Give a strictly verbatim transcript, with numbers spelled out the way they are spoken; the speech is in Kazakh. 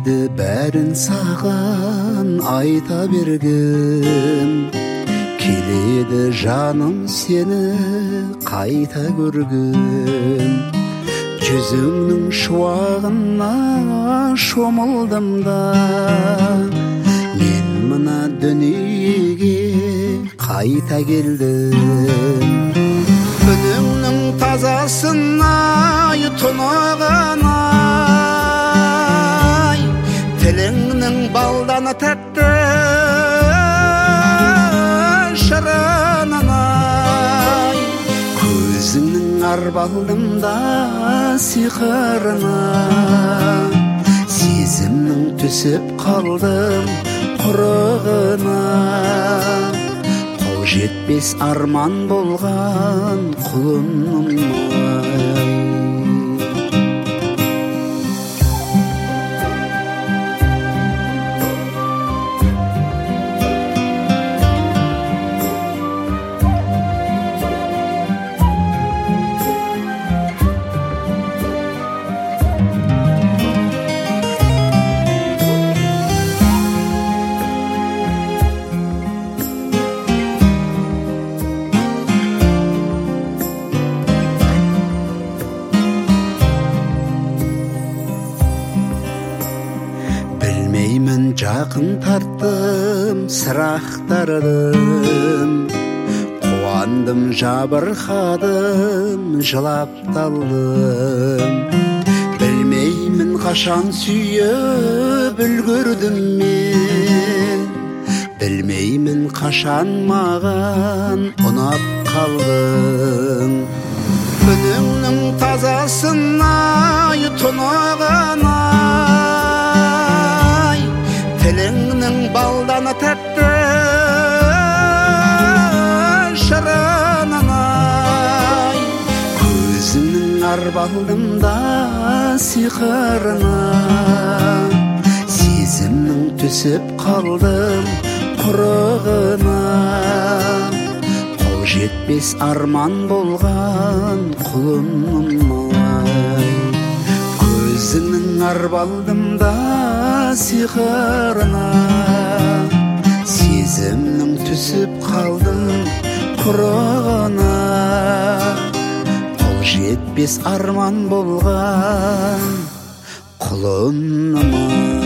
келеді бәрін саған айта бергім, келеді жаным сені қайта көргім. Жүзіңнің шуағына шомылдым да, мен мына дүниеге қайта келдім. Үніңнің тазасына тұнығанай, тіліңнің балданы тәтті шырынынай, көзіңнің арбалдымда сиқырына, сезімнің түсіп қалдым құрығына. Қол жетпес арман болған құлымым. Білмеймін жақын тарттым, сырақтардым, қуандым, жабырқадым, жылап талдым. Білмеймін қашан сүйіп үлгірдім мен, білмеймін қашан маған ұнап қалдың. Үніңнің тазасына тұнығанай, тіліңнің балданы тәтті шырынынай, көзіңнің арбалдымда сиқырына, сезімнің түсіп қалдым құрығына. Қол жетпес арман болған құлымым-ай, көзіңнің арбалдымда сиқырына, сезімнің түсіп қалдым құрығына. Қол жетпес арман болған құлымым.